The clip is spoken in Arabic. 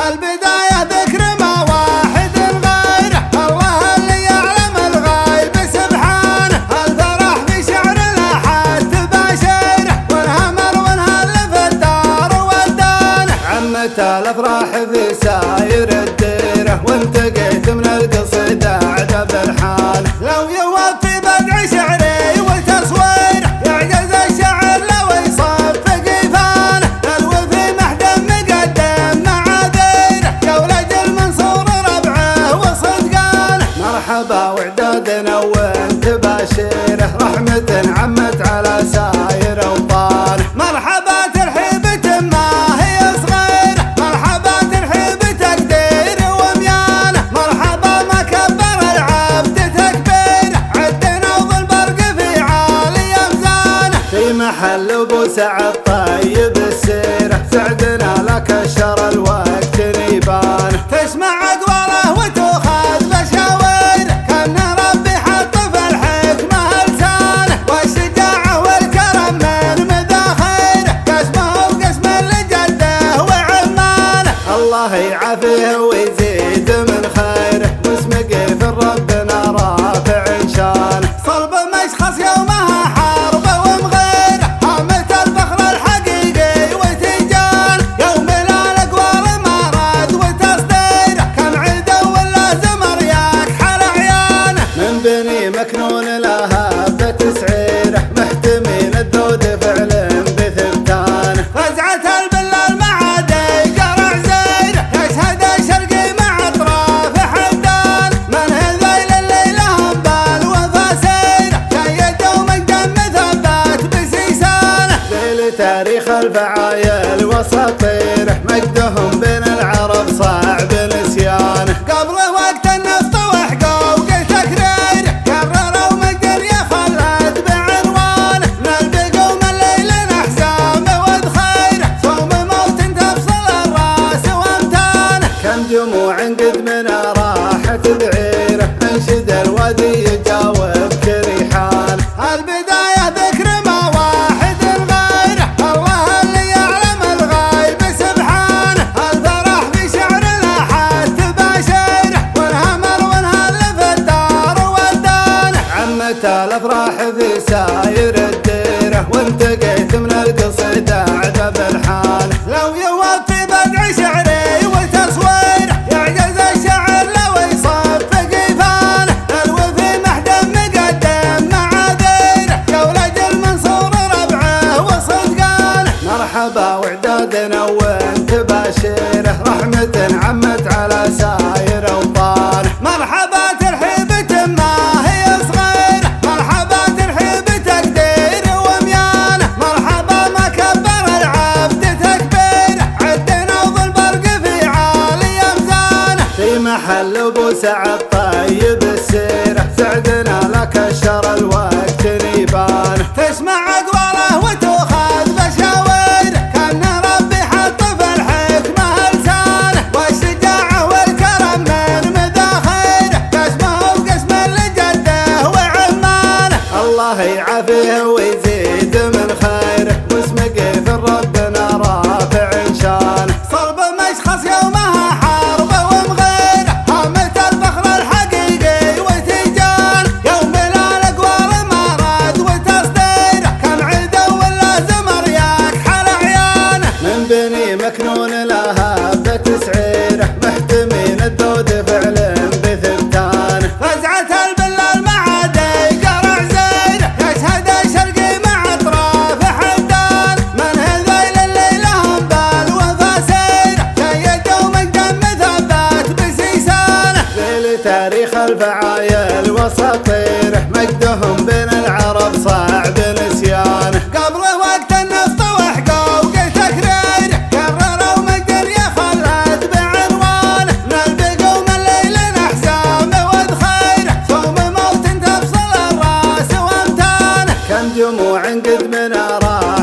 البداية ذكر ما واحد غيره، الله اللي يعلم الغيب سبحانه. الفرح في شعرنا حد تباشره، والهمل والهل في الدار والدانه. عمت الافراح في ساير الديره، وانتقيت من القصيدة عجب الحال. لو يوفي بدع شعري وتصويره، يعجز الشعر لو يصفق فانه. الوفي محدم مقدم معاذيره، يا ولد المنصور ربعه وصدقانه. مرحبا وعدادنا وانت باشيره، رحمة عمت على ساير اوطانه. مرحبا ترحيبة ما هي صغيره، مرحبا ترحيب تقدير وميانه. مرحبا ما كبر العبد تكبيره، عدنا وظل برق في عالي امزانه. في محل ابو سعد طيب السيره، سعدنا لك الشر الوقت نيبانه. تسمع اقواله وتؤخذ بشاويره، كان ربي حط في الحكمه لسانه. والشجاعه والكرم من مذاخيره، قسمه وقسم لجده وعمانه. الله يعافيه ويزيد من خيره، واسمك في ربنا رافع شانه. صلب مشخص يومها حرب ومغيره، هامة الفخر الحقيقي وتيجان. يوم الاقوال ما راد وتصديره، كم عيد ولا زمر يكحل عيانه. من بني مكنون لها بتسعيره، محتمين الذود فعل بثبتانه. فزعة البلال معادي قرع زيره، يشهد الشرقي مع اطراف حدان. من هذيل الليله هبال وفاسيره، شيد ومقدم مثبت بسيسانه. ذيل تاريخ الفعايل وساطيره، مجدهم بين العرب صعب نسيانه. قبل وقت النفط وحقوق تكريره، كرروا مجد يا خلد بعنوانه. من البقوا من الليل احزام وذخيره، صوم موت تفصل الراس وامتانه. كم جموع قد منا راحت بعيره، انشد الوادي يجاوب كريحانه. البداية ذكر ما واحد غيره، الله اللي يعلم الغيب سبحانه. الفرح في شعرنا حد تباشره، والهمل والهل في الدار والدانه. عمت الافراح في ساير الديره، وانتقيت من القصيدة عجب الحال. لو يوفي بدع شعري وتصويره، يعجز الشعر لو يصفق فانه. الوفي محدم مقدم معاذيره، يا ولد المنصور ربعه وصدقانه. مرحبا وعدادنا وانت باشيره، رحمة عمت على ساير اوطانه. مرحبا ترحيبة ما هي صغيره، مرحبا ترحيب تقدير وميانه. مرحبا ما كبر العبد تكبيره، عدنا وظل برق في عالي امزانه. في محل ابو سعد طيب السيره، سعدنا لك الشر الوقت نيبانه. تسمع اقواله وتؤخذ بشاويره، كان ربي حط في الحكمه لسانه. والشجاعه والكرم من مذاخيره، قسمه وقسم لجده وعمانه. الله يعافيه ويزيد من خيره، واسمك في ربنا رافع شانه. صلب مشخص يومها حرب ومغيره، هامة الفخر الحقيقي وتيجان. يوم الاقوال ما راد وتصديره، كم عيد ولا زمر يكحل عيانه. من بني مكنون لها بتسعيره، محتمين الذود فعل بثبتانه. فزعة البلال معادي قرع زيره، يشهد الشرقي مع اطراف حدان. من هذيل الليله هبال وفاسيره، شيد ومقدم مثبت بسيسانه. ذيل تاريخ الفعايل وساطيره، مجدهم بين العرب صعب نسيانه. قبل وقت النفط وحقوق تكريره، كرروا مجد يا خلد بعنوانه. من البقوا من الليل احزام وذخيره، صوم موت تفصل الراس وامتانه. كم جموع قد منا راحت